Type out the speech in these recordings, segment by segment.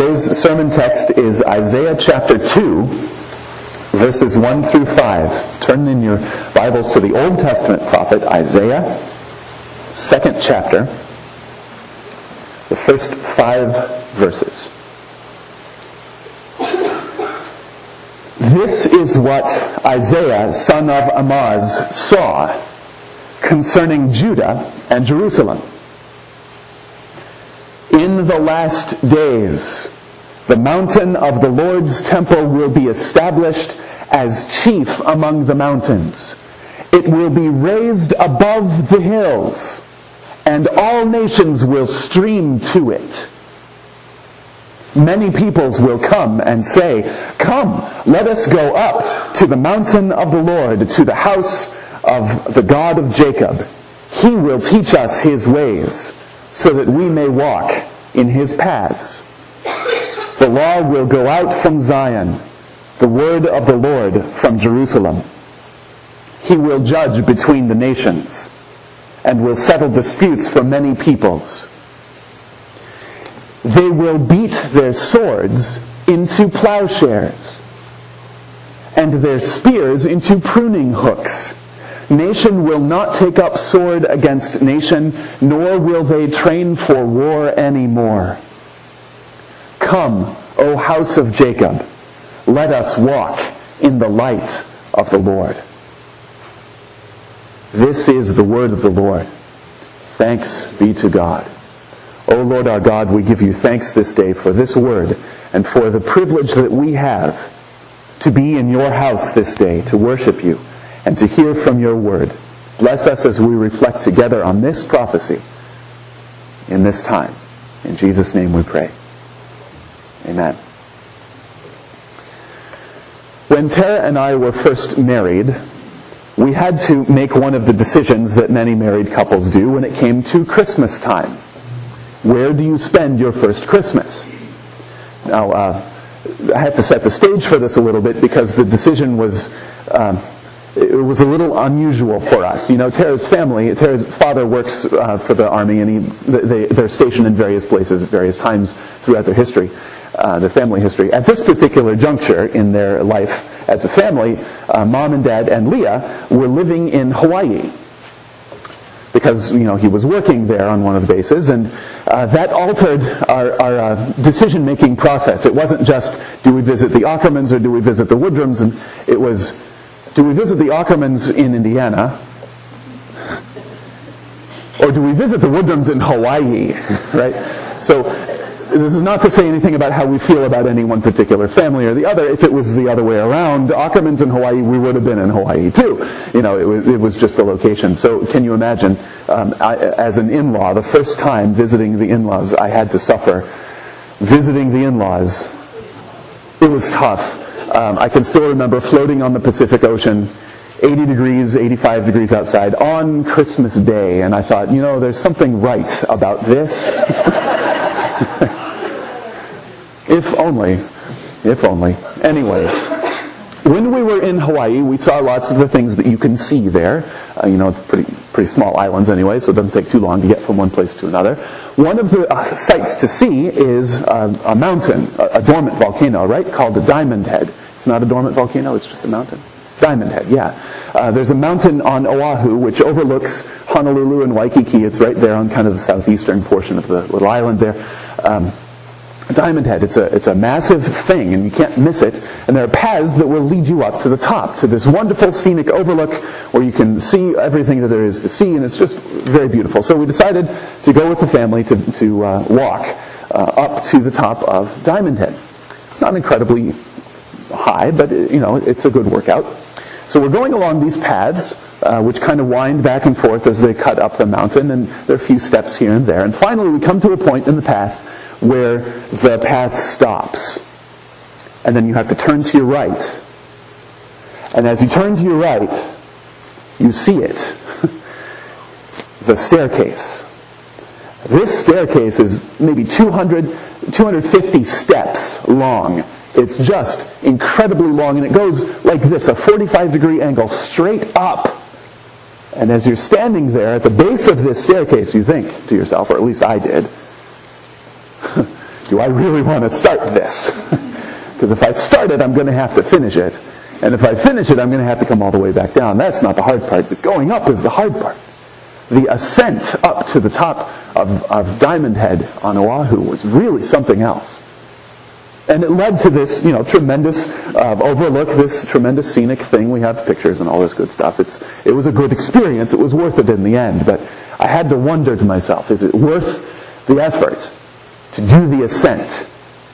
Today's sermon text is Isaiah chapter 2, verses 1 through 5. Turn in your Bibles to the Old Testament prophet Isaiah, 2nd chapter, the first 5 verses. This is what Isaiah, son of Amoz, saw concerning Judah and Jerusalem. In the last days, the mountain of the Lord's temple will be established as chief among the mountains. It will be raised above the hills, and all nations will stream to it. Many peoples will come and say, "Come, let us go up to the mountain of the Lord, to the house of the God of Jacob. He will teach us His ways, so that we may walk in His paths. The law will go out from Zion, the word of the Lord from Jerusalem. He will judge between the nations, and will settle disputes for many peoples. They will beat their swords into plowshares, and their spears into pruning hooks. Nation will not take up sword against nation, nor will they train for war anymore. Come, O house of Jacob, let us walk in the light of the Lord." This is the word of the Lord. Thanks be to God. O Lord our God, we give you thanks this day for this word and for the privilege that we have to be in your house this day, to worship you and to hear from your word. Bless us as we reflect together on this prophecy in this time. In Jesus' name we pray. Amen. When Tara and I were first married, we had to make one of the decisions that many married couples do when it came to Christmas time. Where do you spend your first Christmas? Now, I have to set the stage for this a little bit because the decision was it was a little unusual for us. You know, Tara's father works for the army, and they're stationed in various places at various times throughout their history, their family history. At this particular juncture in their life as a family, Mom and Dad and Leah were living in Hawaii because, you know, he was working there on one of the bases, and that altered our decision-making process. It wasn't just, do we visit the Ackermans or do we visit the Woodrums, and it was, do we visit the Ackermans in Indiana? Or do we visit the Woodrums in Hawaii? Right? So, this is not to say anything about how we feel about any one particular family or the other. If it was the other way around, Ackermans in Hawaii, we would have been in Hawaii too. You know, it was just the location. So, can you imagine, as an in-law, the first time visiting the in-laws, I had to suffer visiting the in-laws. It was tough. I can still remember floating on the Pacific Ocean, 80 degrees, 85 degrees outside, on Christmas Day, and I thought, you know, there's something right about this. If only. Anyway, when we were in Hawaii, we saw lots of the things that you can see there. You know, it's pretty small islands anyway, so it doesn't take too long to get from one place to another. One of the sights to see is a mountain, a dormant volcano, right, called the Diamond Head. It's not a dormant volcano, it's just a mountain. Diamond Head, yeah. There's a mountain on Oahu which overlooks Honolulu and Waikiki. It's right there on kind of the southeastern portion of the little island there. Diamond Head, it's a massive thing, and you can't miss it. And there are paths that will lead you up to the top, to this wonderful scenic overlook where you can see everything that there is to see, and it's just very beautiful. So we decided to go with the family to walk up to the top of Diamond Head. Not incredibly high, but you know, it's a good workout. So we're going along these paths, which kind of wind back and forth as they cut up the mountain, and there are a few steps here and there. And finally we come to a point in the path where the path stops. And then you have to turn to your right. And as you turn to your right, you see it. The staircase. This staircase is maybe 250 steps long. It's just incredibly long, and it goes like this, a 45-degree angle straight up. And as you're standing there at the base of this staircase, you think to yourself, or at least I did, do I really want to start this? Because if I start it, I'm going to have to finish it. And if I finish it, I'm going to have to come all the way back down. That's not the hard part, but going up is the hard part. The ascent up to the top of Diamond Head on Oahu was really something else. And it led to this, tremendous overlook, this tremendous scenic thing. We have pictures and all this good stuff. It was a good experience. It was worth it in the end. But I had to wonder to myself, is it worth the effort to do the ascent?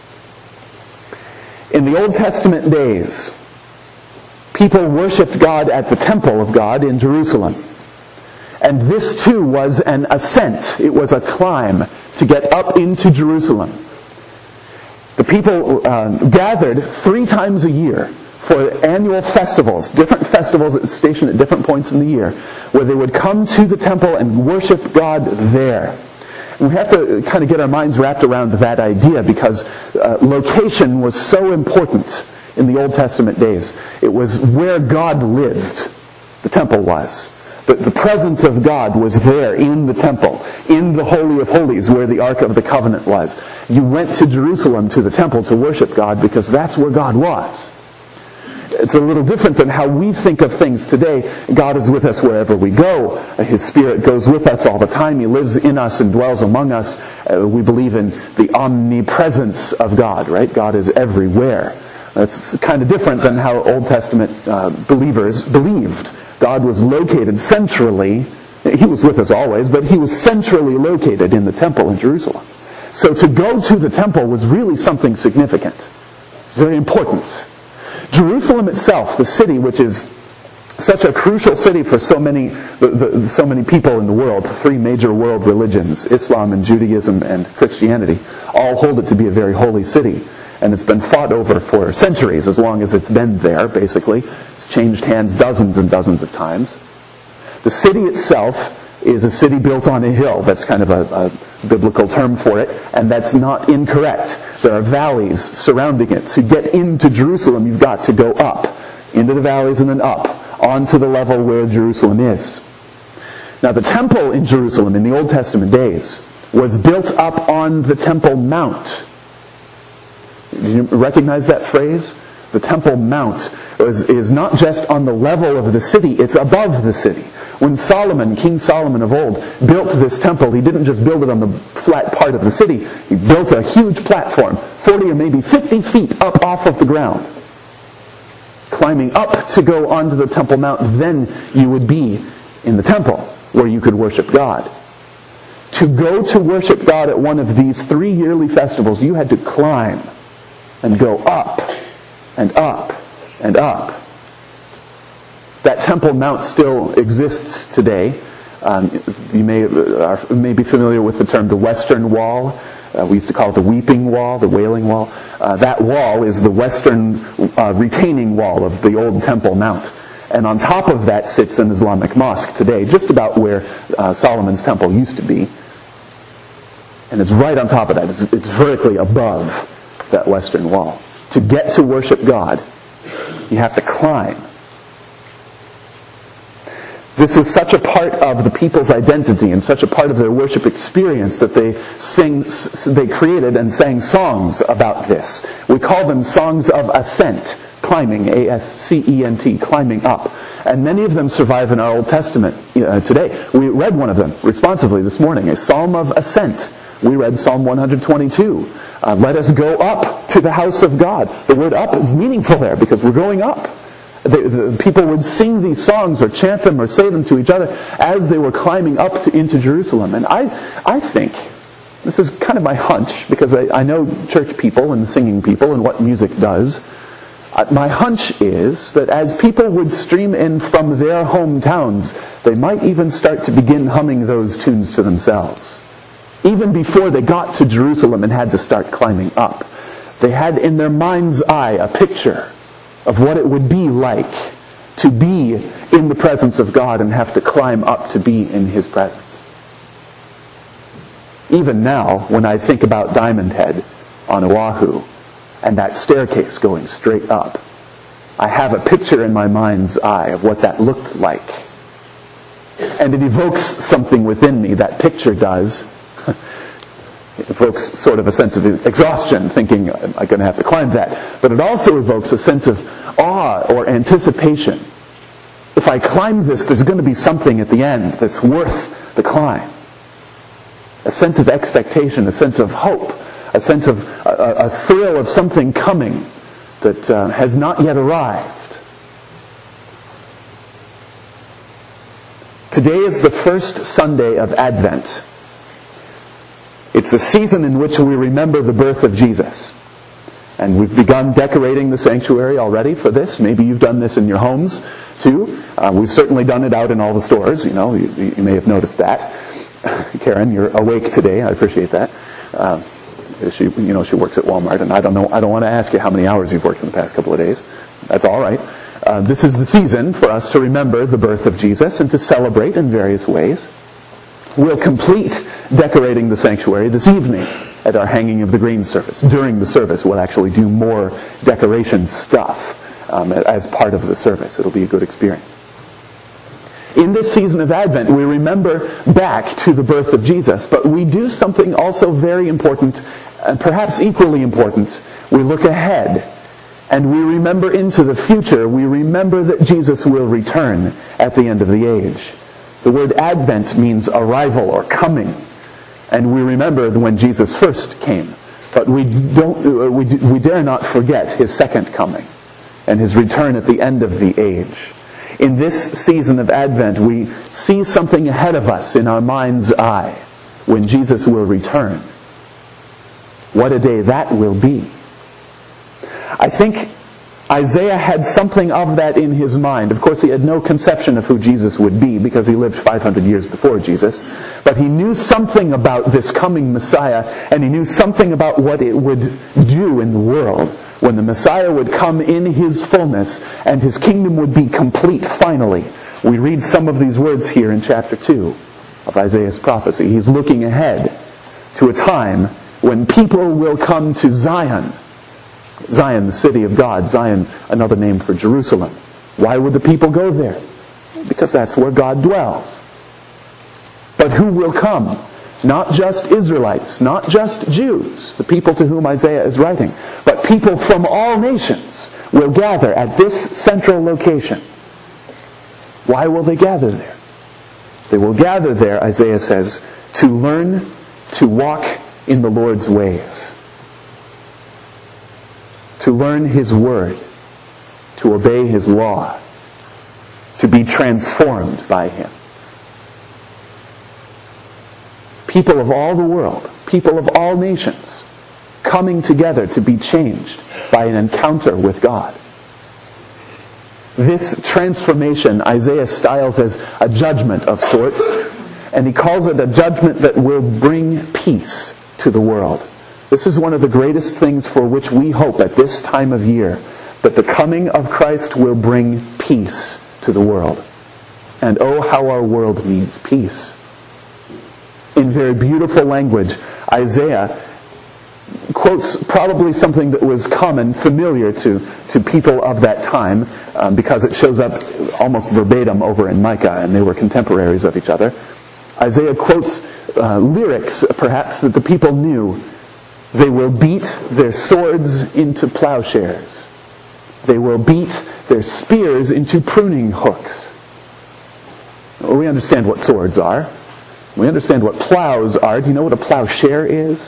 In the Old Testament days, people worshipped God at the temple of God in Jerusalem. And this too was an ascent. It was a climb to get up into Jerusalem. The people gathered 3 times a year for annual festivals, different festivals stationed at different points in the year, where they would come to the temple and worship God there. And we have to kind of get our minds wrapped around that idea, because location was so important in the Old Testament days. It was where God lived. The temple was. The presence of God was there in the temple, in the Holy of Holies, where the Ark of the Covenant was. You went to Jerusalem to the temple to worship God because that's where God was. It's a little different than how we think of things today. God is with us wherever we go. His Spirit goes with us all the time. He lives in us and dwells among us. We believe in the omnipresence of God, right? God is everywhere. That's kind of different than how Old Testament believers believed. God was located centrally. He was with us always, but he was centrally located in the temple in Jerusalem. So to go to the temple was really something significant. It's very important. Jerusalem itself, the city, which is such a crucial city for so many people in the world, 3 major world religions, Islam and Judaism and Christianity, all hold it to be a very holy city. And it's been fought over for centuries, as long as it's been there, basically. It's changed hands dozens and dozens of times. The city itself is a city built on a hill. That's kind of a biblical term for it, and that's not incorrect. There are valleys surrounding it. To get into Jerusalem, you've got to go up, into the valleys and then up, onto the level where Jerusalem is. Now, the temple in Jerusalem in the Old Testament days was built up on the Temple Mount. Do you recognize that phrase? The Temple Mount is not just on the level of the city, it's above the city. When Solomon, King Solomon of old, built this temple, he didn't just build it on the flat part of the city. He built a huge platform, 40 or maybe 50 feet up off of the ground. Climbing up to go onto the Temple Mount, then you would be in the temple where you could worship God. To go to worship God at one of these 3 yearly festivals, you had to climb and go up and up and up. That Temple Mount still exists today. You may be familiar with the term the Western Wall. We used to call it the Weeping Wall, the Wailing Wall. That wall is the western retaining wall of the old Temple Mount. And on top of that sits an Islamic mosque today, just about where Solomon's temple used to be. And it's right on top of that. It's vertically above that western wall. To get to worship God, you have to climb. This is such a part of the people's identity and such a part of their worship experience that they created and sang songs about this. We call them songs of ascent, climbing, A-S-C-E-N-T, climbing up. And many of them survive in our Old Testament today. We read one of them responsively this morning, a psalm of ascent. We read Psalm 122. Let us go up to the house of God. The word up is meaningful there because we're going up. The people would sing these songs or chant them or say them to each other as they were climbing up into Jerusalem. And I think, this is kind of my hunch, because I know church people and singing people and what music does. My hunch is that as people would stream in from their hometowns, they might even start to begin humming those tunes to themselves. Even before they got to Jerusalem and had to start climbing up, they had in their mind's eye a picture of what it would be like to be in the presence of God and have to climb up to be in His presence. Even now, when I think about Diamond Head on Oahu and that staircase going straight up, I have a picture in my mind's eye of what that looked like. And it evokes something within me, that picture does. It evokes sort of a sense of exhaustion, thinking, am I going to have to climb that? But it also evokes a sense of awe or anticipation. If I climb this, there's going to be something at the end that's worth the climb. A sense of expectation, a sense of hope, a sense of a thrill of something coming that has not yet arrived. Today is the first Sunday of Advent. It's the season in which we remember the birth of Jesus. And we've begun decorating the sanctuary already for this. Maybe you've done this in your homes too. We've certainly done it out in all the stores. You may have noticed that. Karen, you're awake today. I appreciate that. She works at Walmart, and I don't want to ask you how many hours you've worked in the past couple of days. That's all right. This is the season for us to remember the birth of Jesus and to celebrate in various ways. We'll complete decorating the sanctuary this evening at our Hanging of the Green service. During the service, we'll actually do more decoration stuff as part of the service. It'll be a good experience. In this season of Advent, we remember back to the birth of Jesus, but we do something also very important, and perhaps equally important. We look ahead, and we remember into the future. We remember that Jesus will return at the end of the age. The word Advent means arrival or coming, and we remember when Jesus first came, but we dare not forget his second coming and his return at the end of the age. In this season of Advent, we see something ahead of us in our mind's eye when Jesus will return. What a day that will be. I think Isaiah had something of that in his mind. Of course, he had no conception of who Jesus would be because he lived 500 years before Jesus. But he knew something about this coming Messiah, and he knew something about what it would do in the world when the Messiah would come in his fullness and his kingdom would be complete finally. We read some of these words here in chapter 2 of Isaiah's prophecy. He's looking ahead to a time when people will come to Zion. Zion, the city of God. Zion, another name for Jerusalem. Why would the people go there? Because that's where God dwells. But who will come? Not just Israelites, not just Jews, the people to whom Isaiah is writing, but people from all nations will gather at this central location. Why will they gather there? They will gather there, Isaiah says, to learn to walk in the Lord's ways. To learn his word, to obey his law, to be transformed by him. People of all the world, people of all nations, coming together to be changed by an encounter with God. This transformation Isaiah styles as a judgment of sorts, and he calls it a judgment that will bring peace to the world. This is one of the greatest things for which we hope at this time of year, that the coming of Christ will bring peace to the world. And oh, how our world needs peace. In very beautiful language, Isaiah quotes probably something that was common, familiar to people of that time, because it shows up almost verbatim over in Micah, and they were contemporaries of each other. Isaiah quotes lyrics, perhaps, that the people knew. They will beat their swords into plowshares. They will beat their spears into pruning hooks. Well, we understand what swords are. We understand what plows are. Do you know what a plowshare is?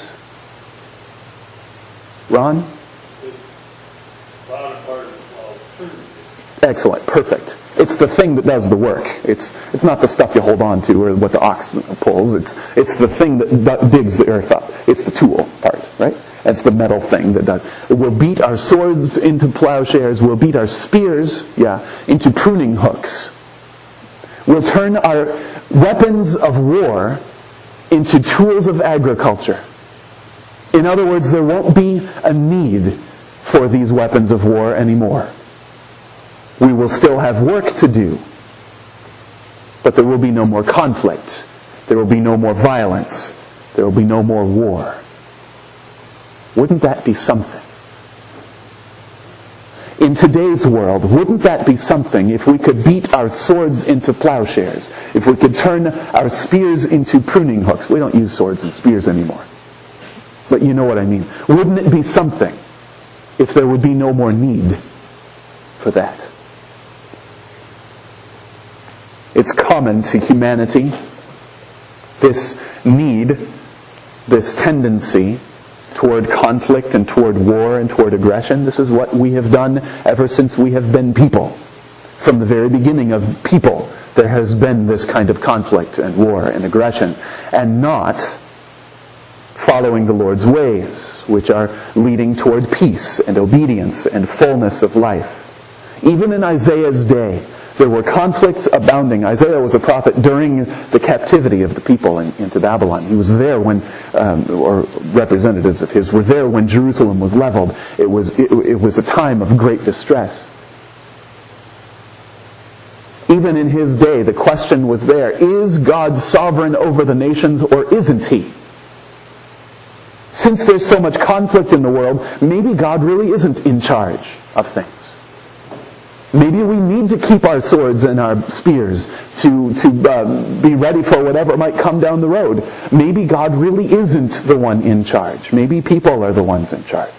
Ron? It's the bottom part of the plow. Excellent. Perfect. It's the thing that does the work. It's not the stuff you hold on to or what the ox pulls. It's the thing that digs the earth up. It's the tool part, right? That's the metal thing that does. We'll beat our swords into plowshares. We'll beat our spears, into pruning hooks. We'll turn our weapons of war into tools of agriculture. In other words, there won't be a need for these weapons of war anymore. We will still have work to do, but there will be no more conflict. There will be no more violence. There will be no more war. Wouldn't that be something? In today's world, wouldn't that be something if we could beat our swords into plowshares? If we could turn our spears into pruning hooks? We don't use swords and spears anymore. But you know what I mean. Wouldn't it be something if there would be no more need for that? It's common to humanity, this need, this tendency toward conflict and toward war and toward aggression. This is what we have done ever since we have been people. From the very beginning of people, there has been this kind of conflict and war and aggression, and not following the Lord's ways, which are leading toward peace and obedience and fullness of life. Even in Isaiah's day, there were conflicts abounding. Isaiah was a prophet during the captivity of the people into Babylon. He was there when, or representatives of his were there when Jerusalem was leveled. It was a time of great distress. Even in his day, the question was there, is God sovereign over the nations or isn't he? Since there's so much conflict in the world, maybe God really isn't in charge of things. Maybe we need to keep our swords and our spears to be ready for whatever might come down the road. Maybe God really isn't the one in charge. Maybe people are the ones in charge.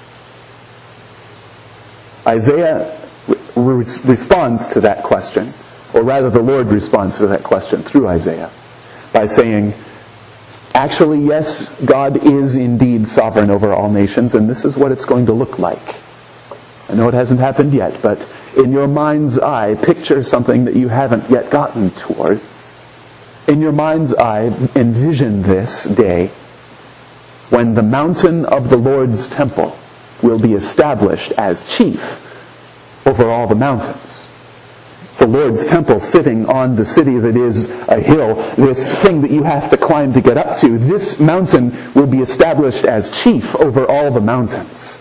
Isaiah responds to that question, or rather the Lord responds to that question through Isaiah by saying, actually, yes, God is indeed sovereign over all nations, and this is what it's going to look like. I know it hasn't happened yet, but in your mind's eye, picture something that you haven't yet gotten toward. In your mind's eye, envision this day when the mountain of the Lord's temple will be established as chief over all the mountains. The Lord's temple sitting on the city that is a hill, this thing that you have to climb to get up to, this mountain will be established as chief over all the mountains.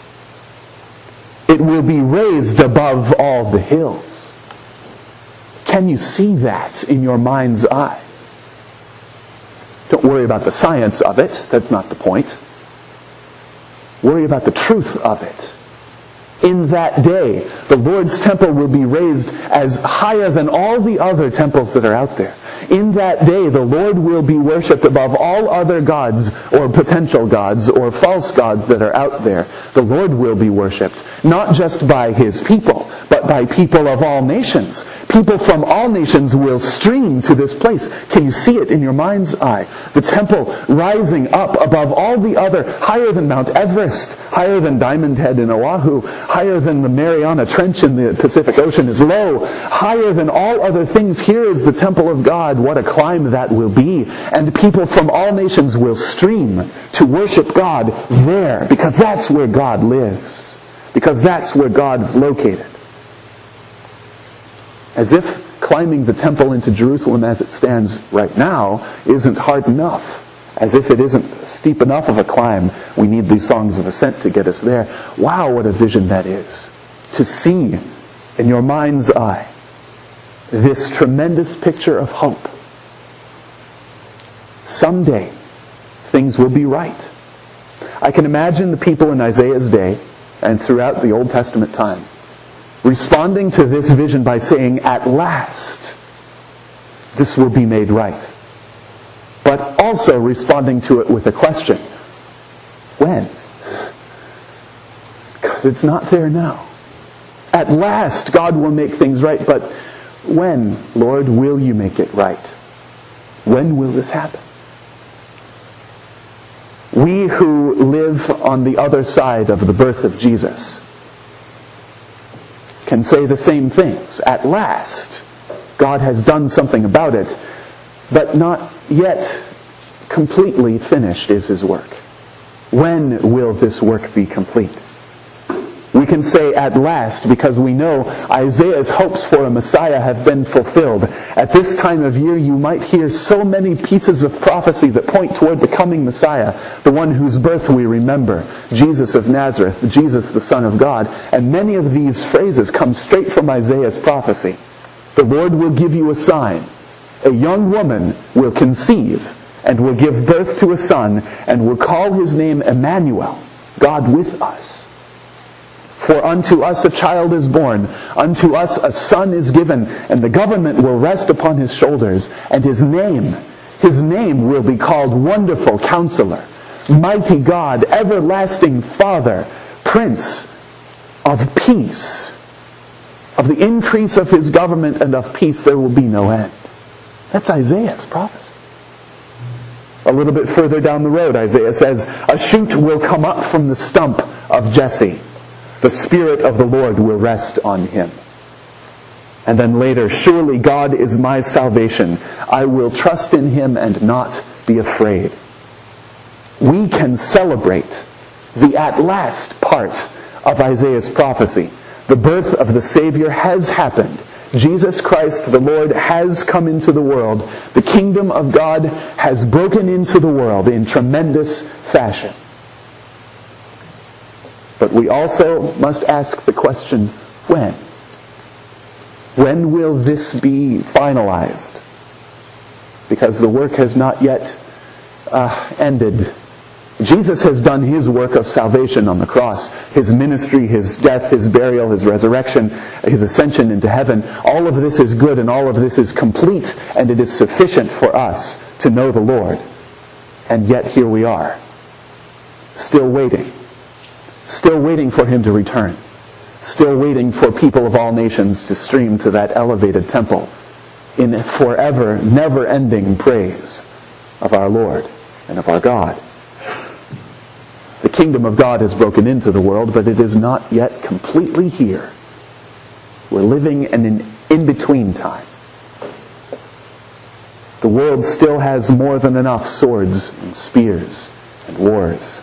It will be raised above all the hills. Can you see that in your mind's eye? Don't worry about the science of it. That's not the point. Worry about the truth of it. In that day, the Lord's temple will be raised as higher than all the other temples that are out there. In that day, the Lord will be worshipped above all other gods or potential gods or false gods that are out there. The Lord will be worshipped, not just by his people, but by people of all nations. People from all nations will stream to this place. Can you see it in your mind's eye? The temple rising up above all the other, higher than Mount Everest, higher than Diamond Head in Oahu, higher than the Mariana Trench in the Pacific Ocean is low, higher than all other things. Here is the temple of God. What a climb that will be. And people from all nations will stream to worship God there, because that's where God lives. Because that's where God is located. As if climbing the temple into Jerusalem as it stands right now isn't hard enough. As if it isn't steep enough of a climb. We need these songs of ascent to get us there. Wow, what a vision that is. To see in your mind's eye this tremendous picture of hope. Someday, things will be right. I can imagine the people in Isaiah's day and throughout the Old Testament time responding to this vision by saying, at last, this will be made right. But also responding to it with a question. When? Because it's not there now. At last, God will make things right, but when, Lord, will you make it right? When will this happen? We who live on the other side of the birth of Jesus can say the same things. At last, God has done something about it, but not yet completely finished is his work. When will this work be complete? We can say at last because we know Isaiah's hopes for a Messiah have been fulfilled. At this time of year you might hear so many pieces of prophecy that point toward the coming Messiah, the one whose birth we remember, Jesus of Nazareth, Jesus the Son of God. And many of these phrases come straight from Isaiah's prophecy. The Lord will give you a sign. A young woman will conceive and will give birth to a son and will call his name Emmanuel, God with us. For unto us a child is born, unto us a son is given, and the government will rest upon his shoulders, and his name will be called Wonderful Counselor, mighty God, everlasting Father, Prince of peace. Of the increase of his government and of peace there will be no end. That's Isaiah's prophecy. A little bit further down the road, Isaiah says, a shoot will come up from the stump of Jesse. The Spirit of the Lord will rest on him. And then later, surely God is my salvation. I will trust in him and not be afraid. We can celebrate the at last part of Isaiah's prophecy. The birth of the Savior has happened. Jesus Christ the Lord has come into the world. The kingdom of God has broken into the world in tremendous fashion. But we also must ask the question, when? When will this be finalized? Because the work has not yet ended. Jesus has done his work of salvation on the cross. His ministry, his death, his burial, his resurrection, his ascension into heaven. All of this is good and all of this is complete, and it is sufficient for us to know the Lord. And yet here we are, still waiting. Still waiting for him to return. Still waiting for people of all nations to stream to that elevated temple in forever, never-ending praise of our Lord and of our God. The kingdom of God has broken into the world, but it is not yet completely here. We're living in an in-between time. The world still has more than enough swords and spears and wars.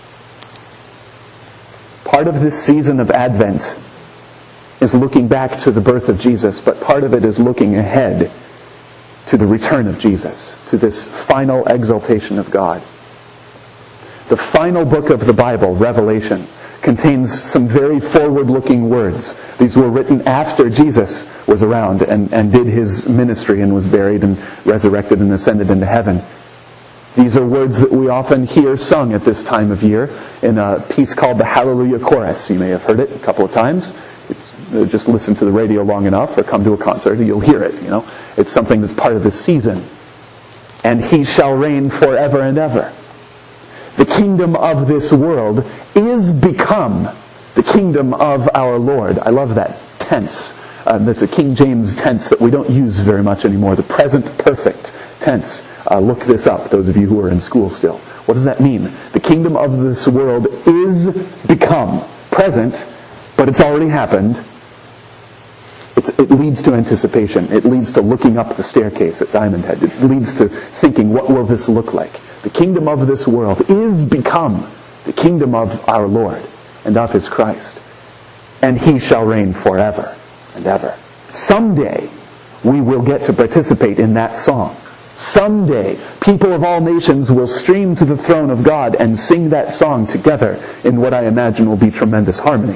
Part of this season of Advent is looking back to the birth of Jesus, but part of it is looking ahead to the return of Jesus, to this final exaltation of God. The final book of the Bible, Revelation, contains some very forward-looking words. These were written after Jesus was around and did his ministry and was buried and resurrected and ascended into heaven. These are words that we often hear sung at this time of year in a piece called the Hallelujah Chorus. You may have heard it a couple of times. Just listen to the radio long enough or come to a concert and you'll hear it. It's something that's part of the season. And he shall reign forever and ever. The kingdom of this world is become the kingdom of our Lord. I love that tense. That's a King James tense that we don't use very much anymore. The present perfect tense. Look this up, those of you who are in school still. What does that mean? The kingdom of this world is become. Present, but it's already happened. It leads to anticipation. It leads to looking up the staircase at Diamond Head. It leads to thinking, what will this look like? The kingdom of this world is become the kingdom of our Lord and of his Christ. And he shall reign forever and ever. Someday, we will get to participate in that song. Someday, people of all nations will stream to the throne of God and sing that song together in what I imagine will be tremendous harmony.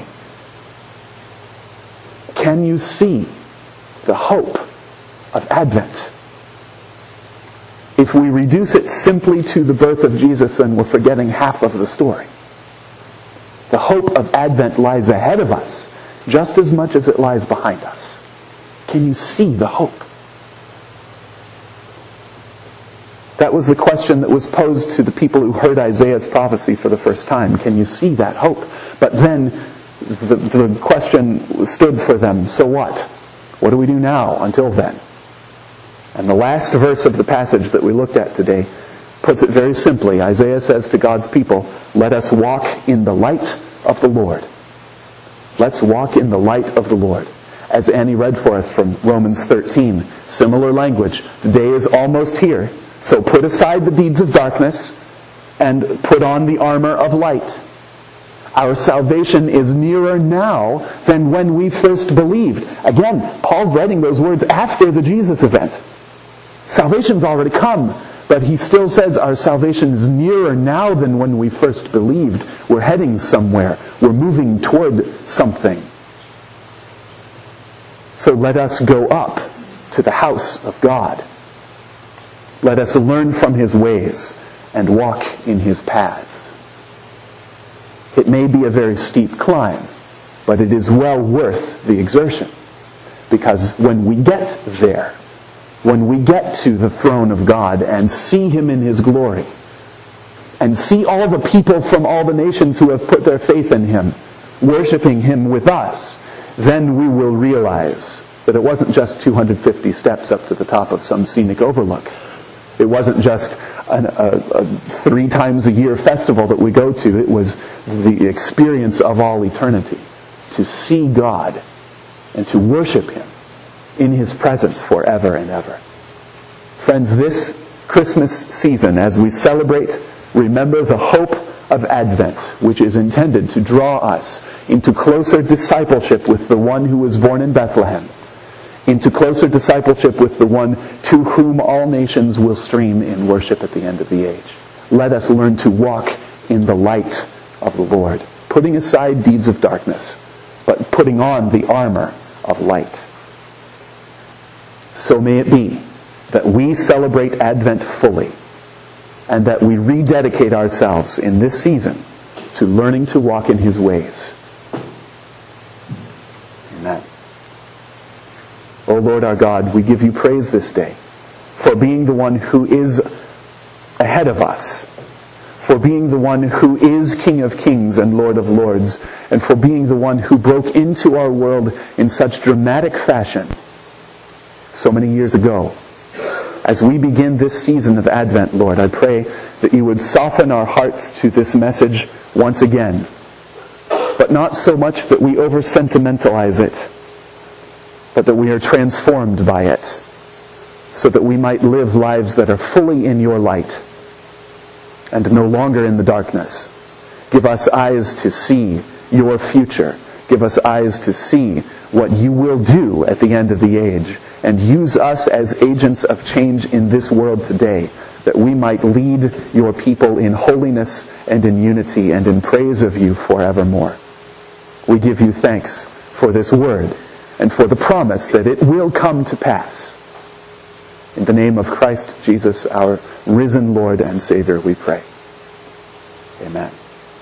Can you see the hope of Advent? If we reduce it simply to the birth of Jesus, then we're forgetting half of the story. The hope of Advent lies ahead of us just as much as it lies behind us. Can you see the hope? That was the question that was posed to the people who heard Isaiah's prophecy for the first time. Can you see that hope? But then the question stood for them, so what? What do we do now until then? And the last verse of the passage that we looked at today puts it very simply. Isaiah says to God's people, let us walk in the light of the Lord. Let's walk in the light of the Lord. As Annie read for us from Romans 13, similar language. The day is almost here. So put aside the deeds of darkness and put on the armor of light. Our salvation is nearer now than when we first believed. Again, Paul's writing those words after the Jesus event. Salvation's already come, but he still says our salvation is nearer now than when we first believed. We're heading somewhere. We're moving toward something. So let us go up to the house of God. Let us learn from his ways and walk in his paths. It may be a very steep climb, but it is well worth the exertion. Because when we get there, when we get to the throne of God and see him in his glory, and see all the people from all the nations who have put their faith in him, worshiping him with us, then we will realize that it wasn't just 250 steps up to the top of some scenic overlook. It wasn't just a 3 times a year festival that we go to. It was the experience of all eternity, to see God and to worship him in his presence forever and ever. Friends, this Christmas season, as we celebrate, remember the hope of Advent, which is intended to draw us into closer discipleship with the one who was born in Bethlehem, into closer discipleship with the one to whom all nations will stream in worship at the end of the age. Let us learn to walk in the light of the Lord, putting aside deeds of darkness, but putting on the armor of light. So may it be that we celebrate Advent fully, and that we rededicate ourselves in this season to learning to walk in his ways. Amen. O Lord our God, we give you praise this day for being the one who is ahead of us, for being the one who is King of Kings and Lord of Lords, and for being the one who broke into our world in such dramatic fashion so many years ago. As we begin this season of Advent, Lord, I pray that you would soften our hearts to this message once again, but not so much that we over-sentimentalize it, but that we are transformed by it, so that we might live lives that are fully in your light and no longer in the darkness. Give us eyes to see your future. Give us eyes to see what you will do at the end of the age, and use us as agents of change in this world today, that we might lead your people in holiness and in unity and in praise of you forevermore. We give you thanks for this word and for the promise that it will come to pass. In the name of Christ Jesus, our risen Lord and Savior, we pray. Amen.